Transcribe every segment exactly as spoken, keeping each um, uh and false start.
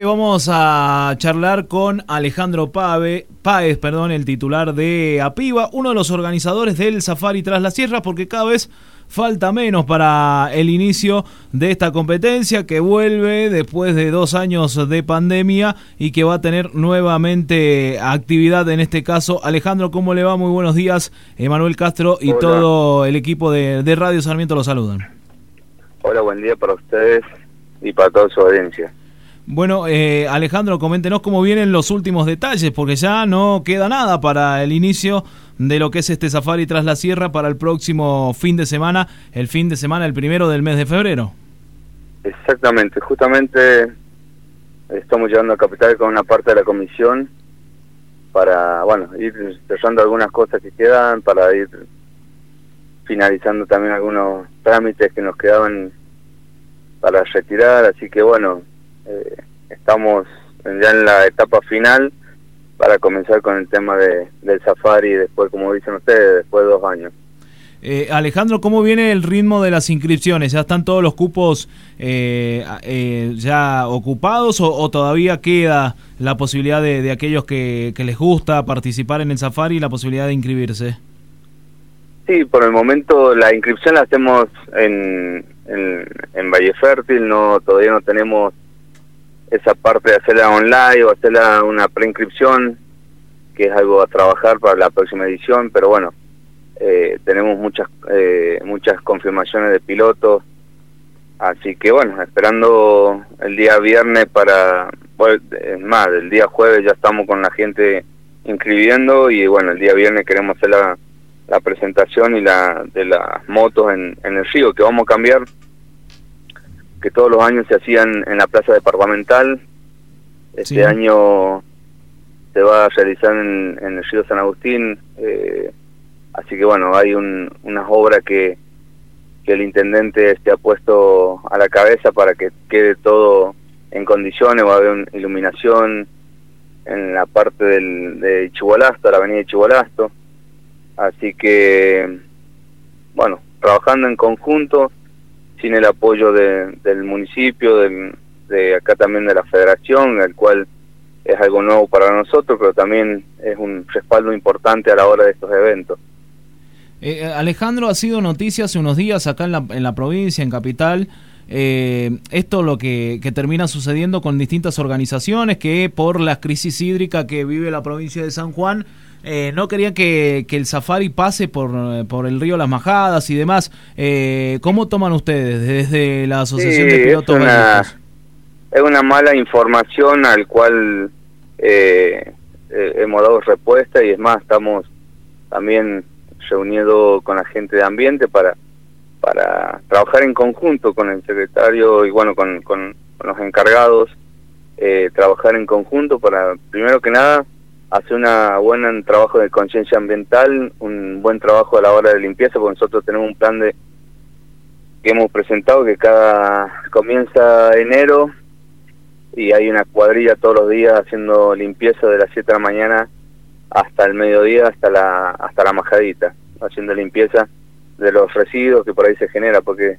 Vamos a charlar con Alejandro Pave, Páez, perdón, el titular de APIVA, uno de los organizadores del Safari Tras las Sierras, porque cada vez falta menos para el inicio de esta competencia que vuelve después de dos años de pandemia y que va a tener nuevamente actividad en este caso. Alejandro, ¿cómo le va? Muy buenos días. Emanuel Castro y Hola. Todo el equipo de, de Radio Sarmiento lo saludan. Hola, buen día para ustedes y para toda su audiencia. Bueno, eh, Alejandro, coméntenos cómo vienen los últimos detalles, porque ya no queda nada para el inicio de lo que es este Safari Tras la Sierra para el próximo fin de semana, el fin de semana, el primero del mes de febrero. Exactamente, justamente estamos llegando a Capital con una parte de la comisión para, bueno, ir cerrando algunas cosas que quedan, para ir finalizando también algunos trámites que nos quedaban para retirar, así que bueno, Eh, estamos ya en la etapa final para comenzar con el tema de, del Safari después, como dicen ustedes, después de dos años. Eh, Alejandro, ¿cómo viene el ritmo de las inscripciones? ¿Ya están todos los cupos eh, eh, ya ocupados o, o todavía queda la posibilidad de, de aquellos que, que les gusta participar en el Safari la posibilidad de inscribirse? Sí, por el momento la inscripción la hacemos en, en, en Valle Fértil, no todavía no tenemos esa parte de hacerla online o hacerla una preinscripción, que es algo a trabajar para la próxima edición, pero bueno, eh, tenemos muchas eh, muchas confirmaciones de pilotos, así que bueno, esperando el día viernes para, bueno, es más, el día jueves ya estamos con la gente inscribiendo y bueno, el día viernes queremos hacer la, la presentación y la de las motos en, en el río, que vamos a cambiar, que todos los años se hacían en la plaza departamental. Este sí. año se va a realizar en, en el río San Agustín, eh, así que bueno, hay un, unas obras que, que el intendente se ha puesto a la cabeza para que quede todo en condiciones. Va a haber una iluminación en la parte del, de Chibolasto, la avenida de Chibolasto, así que bueno, trabajando en conjunto, sin el apoyo de, del municipio, del, de acá también de la federación, el cual es algo nuevo para nosotros, pero también es un respaldo importante a la hora de estos eventos. Eh, Alejandro, ha sido noticia hace unos días acá en la, en la provincia, en Capital, eh, esto lo que, que termina sucediendo con distintas organizaciones que por la crisis hídrica que vive la provincia de San Juan, Eh, no querían que, que el Safari pase por, por el río Las Majadas y demás. Eh, ¿Cómo toman ustedes desde la Asociación sí, de Pilotos? Es una, es una mala información al cual eh, eh, hemos dado respuesta, y es más, estamos también reunidos con la gente de ambiente para para trabajar en conjunto con el secretario y bueno, con, con, con los encargados, eh, trabajar en conjunto para, primero que nada, hacer una buen trabajo de conciencia ambiental, un buen trabajo a la hora de limpieza, porque nosotros tenemos un plan de que hemos presentado que cada comienza enero y hay una cuadrilla todos los días haciendo limpieza de las siete de la mañana hasta el mediodía, hasta la hasta la majadita, haciendo limpieza de los residuos que por ahí se genera, porque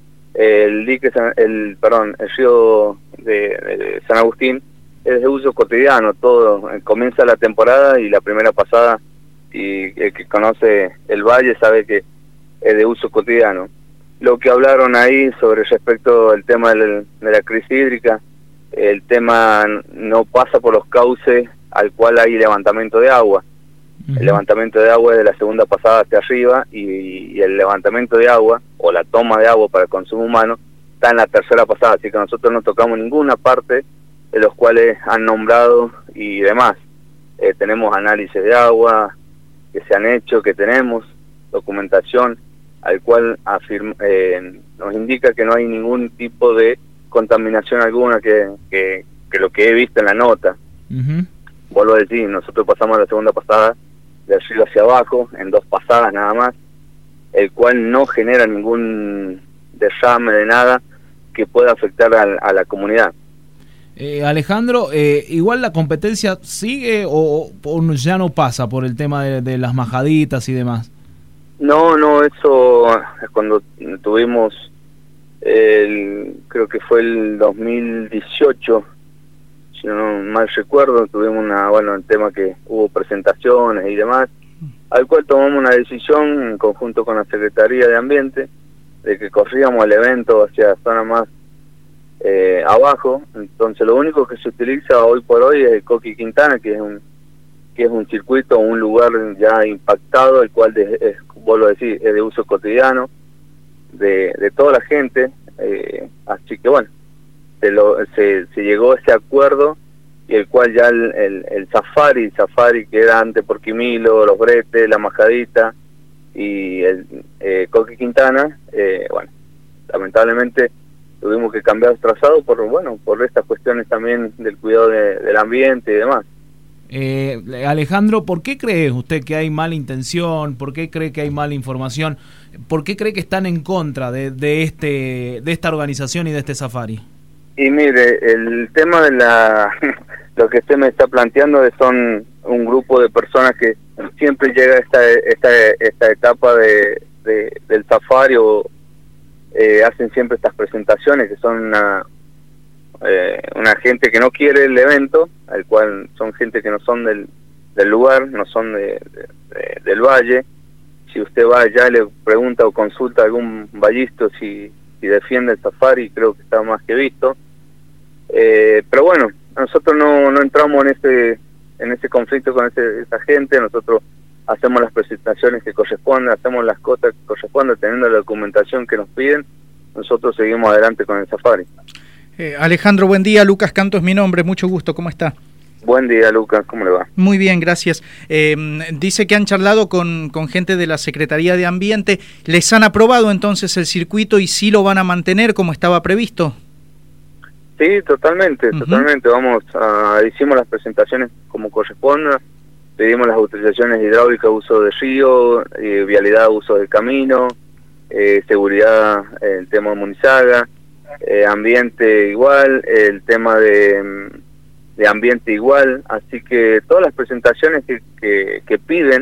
el dique, el perdón, el río de, de San Agustín es de uso cotidiano, todo, comienza la temporada y la primera pasada, y el que conoce el valle sabe que es de uso cotidiano. Lo que hablaron ahí sobre respecto al tema del, de la crisis hídrica, el tema no pasa por los cauces al cual hay levantamiento de agua. Uh-huh. El levantamiento de agua es de la segunda pasada hacia arriba, y, y el levantamiento de agua, o la toma de agua para el consumo humano, está en la tercera pasada, así que nosotros no tocamos ninguna parte de los cuales han nombrado y demás. Eh, tenemos análisis de agua que se han hecho, que tenemos documentación al cual afirma, eh, nos indica que no hay ningún tipo de contaminación alguna, que, que, que lo que he visto en la nota. Uh-huh. Vuelvo a decir, nosotros pasamos la segunda pasada del río hacia abajo, en dos pasadas nada más, el cual no genera ningún derrame de nada que pueda afectar a, a la comunidad. Eh, Alejandro, eh, igual la competencia sigue o, o ya no pasa por el tema de, de las majaditas y demás. No, no, eso cuando tuvimos, el, creo que fue el dos mil dieciocho, si no mal recuerdo, tuvimos una, bueno, el tema que hubo presentaciones y demás, al cual tomamos una decisión en conjunto con la Secretaría de Ambiente, de que corríamos el evento hacia zona más eh, abajo. Entonces lo único que se utiliza hoy por hoy es el Coqui Quintana, que es un que es un circuito, un lugar ya impactado, el cual de, es, vuelvo a decir, es de uso cotidiano de, de toda la gente, eh, así que bueno, se, lo, se, se llegó a ese acuerdo, y el cual ya el, el, el safari, el safari que era antes por Quimilo, Los Bretes, La Majadita y el eh, Coqui Quintana, eh, bueno, lamentablemente tuvimos que cambiar el trazado por, bueno, por estas cuestiones también del cuidado de, del ambiente y demás. Eh, Alejandro, ¿por qué cree usted que hay mala intención? ¿Por qué cree que hay mala información? ¿Por qué cree que están en contra de, de este de esta organización y de este safari? Y mire, el tema de la lo que usted me está planteando es son un grupo de personas que siempre llega a esta esta esta etapa de, de del safari o eh, hacen siempre estas presentaciones que son una Eh, una gente que no quiere el evento, al cual son gente que no son del, del lugar, no son de, de, de, del valle. Si usted va allá y le pregunta o consulta a algún vallisto si, si defiende el safari, creo que está más que visto. Eh, pero bueno, nosotros no, no entramos en ese en ese conflicto con ese, esa gente. Nosotros hacemos las presentaciones que corresponden, hacemos las cosas que corresponden, teniendo la documentación que nos piden. Nosotros seguimos adelante con el safari. Eh, Alejandro, buen día. Lucas Canto es mi nombre, mucho gusto. ¿Cómo está? Buen día, Lucas. ¿Cómo le va? Muy bien, gracias. Eh, dice que han charlado con, con gente de la Secretaría de Ambiente. ¿Les han aprobado entonces el circuito y sí lo van a mantener como estaba previsto? Sí, totalmente, uh-huh. totalmente. Vamos a, hicimos las presentaciones como corresponda, pedimos las autorizaciones hidráulicas, uso de río, eh, vialidad, uso de camino, eh, seguridad, eh, el tema de Munizaga. Eh, ambiente igual, el tema de, de ambiente igual, así que todas las presentaciones que, que, que piden,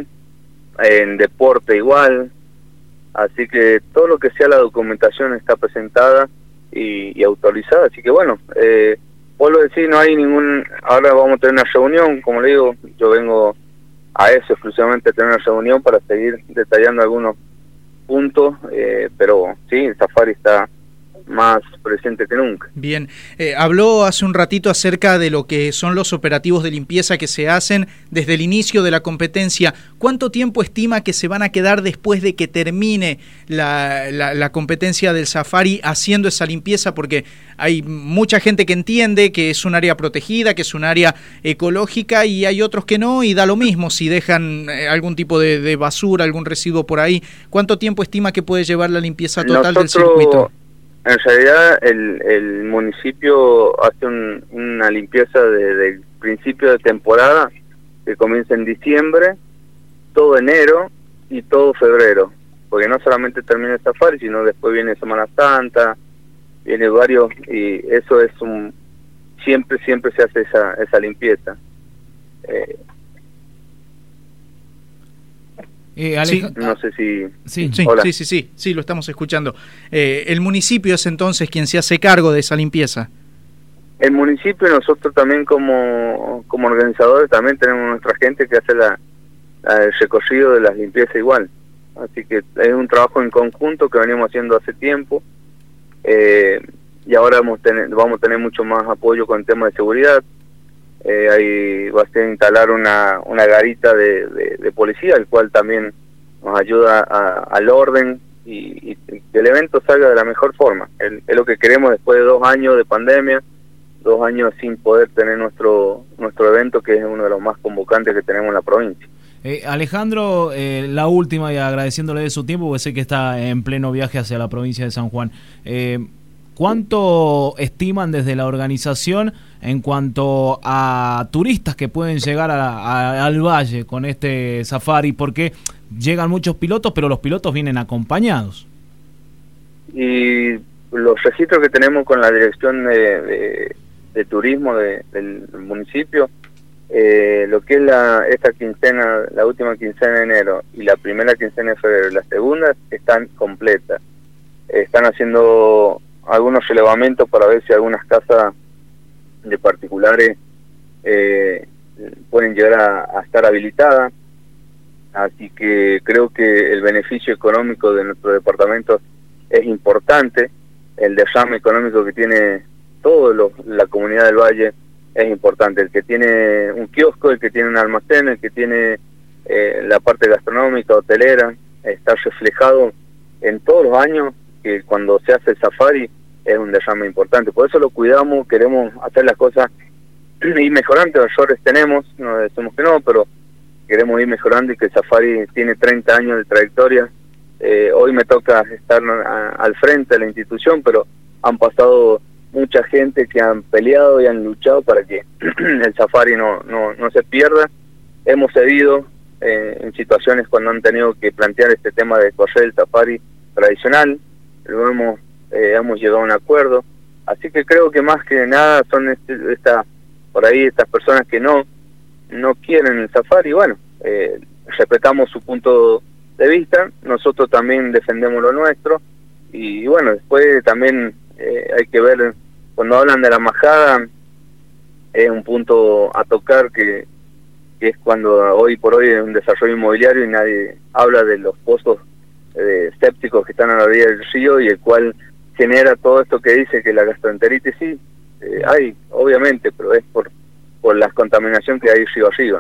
en deporte igual, así que todo lo que sea la documentación está presentada y, y autorizada, así que bueno, eh, vuelvo a decir, no hay ningún, ahora vamos a tener una reunión, como le digo, yo vengo a eso exclusivamente, a tener una reunión para seguir detallando algunos puntos, eh, pero sí, el safari está más presente que nunca. Bien, eh, habló hace un ratito acerca de lo que son los operativos de limpieza que se hacen desde el inicio de la competencia. ¿Cuánto tiempo estima que se van a quedar después de que termine la, la, la competencia del safari haciendo esa limpieza? Porque hay mucha gente que entiende que es un área protegida, que es un área ecológica, y hay otros que no, y da lo mismo si dejan algún tipo de, de basura, algún residuo por ahí. ¿Cuánto tiempo estima que puede llevar la limpieza total Nosotros... del circuito? En realidad el, el municipio hace un, una limpieza desde el principio de temporada, que comienza en diciembre, todo enero y todo febrero, porque no solamente termina el safari, sino después viene Semana Santa, viene varios, y eso es un, siempre, siempre se hace esa, esa limpieza. Eh, Eh, Alej- sí, no sé si... Sí, sí, sí, sí, sí, sí, lo estamos escuchando. Eh, ¿El municipio es entonces quien se hace cargo de esa limpieza? El municipio y nosotros también como, como organizadores también tenemos nuestra gente que hace la, la, el recorrido de las limpiezas igual. Así que es un trabajo en conjunto que venimos haciendo hace tiempo, eh, y ahora vamos a, tener, vamos a tener mucho más apoyo con el tema de seguridad. Eh, ahí va a ser instalar una, una garita de, de, de policía, el cual también nos ayuda a, al orden y, y que el evento salga de la mejor forma. El, es lo que queremos después de dos años de pandemia, dos años sin poder tener nuestro nuestro evento, que es uno de los más convocantes que tenemos en la provincia. Eh, Alejandro, eh, la última, y agradeciéndole de su tiempo, porque sé que está en pleno viaje hacia la provincia de San Juan. Eh, ¿Cuánto estiman desde la organización en cuanto a turistas que pueden llegar a, a, al valle con este safari? Porque llegan muchos pilotos, pero los pilotos vienen acompañados. Y los registros que tenemos con la dirección de, de, de turismo de, del municipio, eh, lo que es la esta quincena, la última quincena de enero y la primera quincena de febrero, las segundas están completas. Están haciendo algunos relevamientos para ver si algunas casas de particulares eh, pueden llegar a, a estar habilitadas. Así que creo que el beneficio económico de nuestro departamento es importante. El derrame económico que tiene toda la comunidad del Valle es importante. El que tiene un kiosco, el que tiene un almacén, el que tiene eh, la parte gastronómica, hotelera, está reflejado en todos los años que cuando se hace el safari es un derrame importante. Por eso lo cuidamos, queremos hacer las cosas y mejorando. Errores tenemos, no decimos que no, pero queremos ir mejorando, y que el safari tiene treinta años de trayectoria. Eh, hoy me toca estar a, al frente de la institución, pero han pasado mucha gente que han peleado y han luchado para que el safari no, no, no se pierda. Hemos cedido eh, en situaciones cuando han tenido que plantear este tema de correr el safari tradicional, lo hemos, eh, hemos llegado a un acuerdo. Así que creo que más que nada son este, esta, por ahí estas personas que no no quieren el safari. Bueno, eh, respetamos su punto de vista, nosotros también defendemos lo nuestro, y bueno, después también eh, hay que ver, cuando hablan de la majada, es un punto a tocar que, que es cuando hoy por hoy es un desarrollo inmobiliario y nadie habla de los pozos eh, sépticos que están a la orilla del río, y el cual genera todo esto que dice que la gastroenteritis sí, eh, hay, obviamente, pero es por por la contaminación que hay río arriba.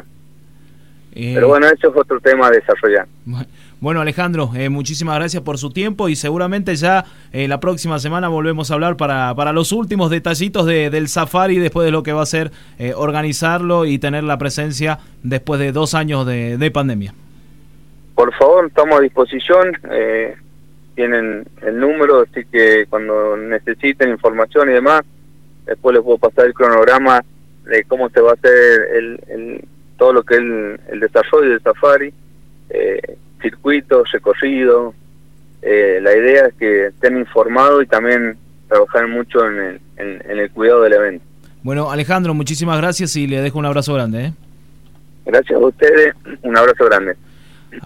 Eh, Pero bueno, eso es otro tema a desarrollar. Bueno, Alejandro, eh, muchísimas gracias por su tiempo, y seguramente ya eh, la próxima semana volvemos a hablar para, para los últimos detallitos de, del safari, después de lo que va a ser eh, organizarlo y tener la presencia después de dos años de, de pandemia. Por favor, estamos a disposición, eh, tienen el número, así que cuando necesiten información y demás, después les puedo pasar el cronograma de cómo se va a hacer el, el todo lo que es el, el desarrollo del safari, eh, circuitos, recorrido. Eh, la idea es que estén informados y también trabajar mucho en el, en, en el cuidado del evento. Bueno, Alejandro, muchísimas gracias y le dejo un abrazo grande. ¿eh? Gracias a ustedes, un abrazo grande.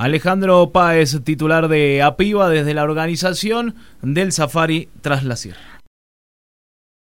Alejandro Páez, titular de APIVA, desde la organización del Safari Tras la Sierra.